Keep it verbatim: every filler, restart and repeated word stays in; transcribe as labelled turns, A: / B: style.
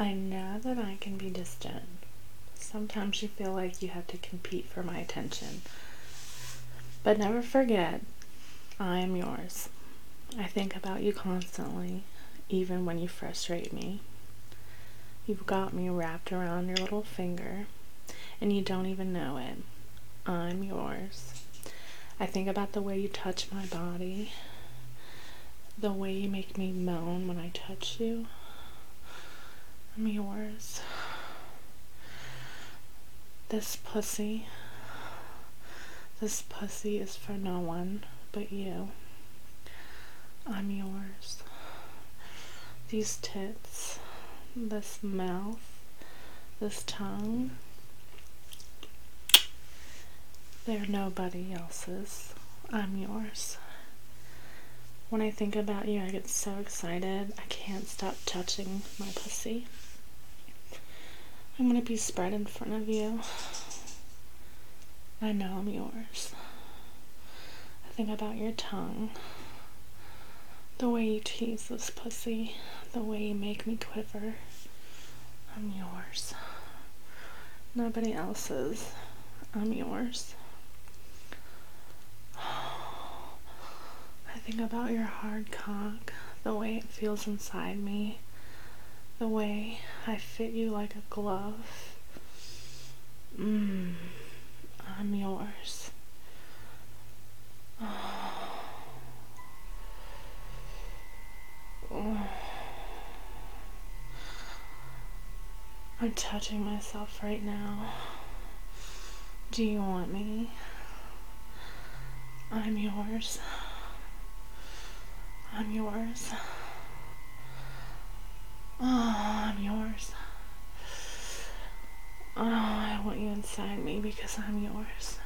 A: I know that I can be distant. Sometimes you feel like you have to compete for my attention. But never forget, I am yours. I think about you constantly, even when you frustrate me. You've got me wrapped around your little finger, and you don't even know it. I'm yours. I think about the way you touch my body, the way you make me moan when I touch you. I'm yours. This pussy, this pussy is for no one but you. I'm yours. These tits, this mouth, this tongue, they're nobody else's. I'm yours. When I think about you, I get so excited. I can't stop touching my pussy. I'm gonna be spread in front of you. I know I'm yours. I think about your tongue. The way you tease this pussy. The way you make me quiver. I'm yours. Nobody else's. I'm yours. I think about your hard cock. The way it feels inside me. The way I fit you like a glove. Mmm. I'm yours. Oh. Oh. I'm touching myself right now. Do you want me? I'm yours. I'm yours. Oh, I'm yours. Oh, I want you inside me because I'm yours.